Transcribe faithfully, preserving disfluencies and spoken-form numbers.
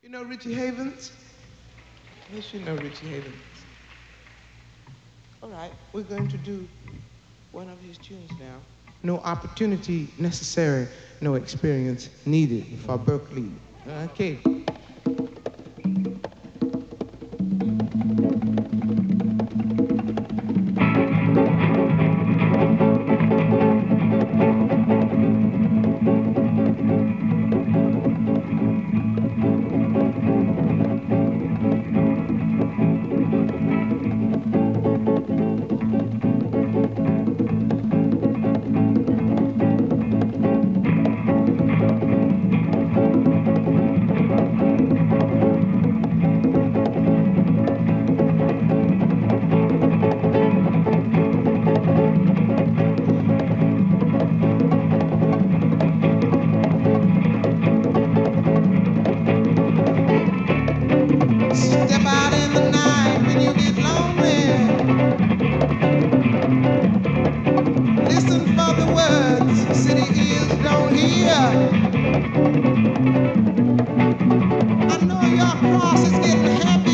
You know Richie Havens? Yes, you know Richie Havens. All right, we're going to do one of his tunes now. No opportunity necessary, no experience needed for Berkeley. Okay.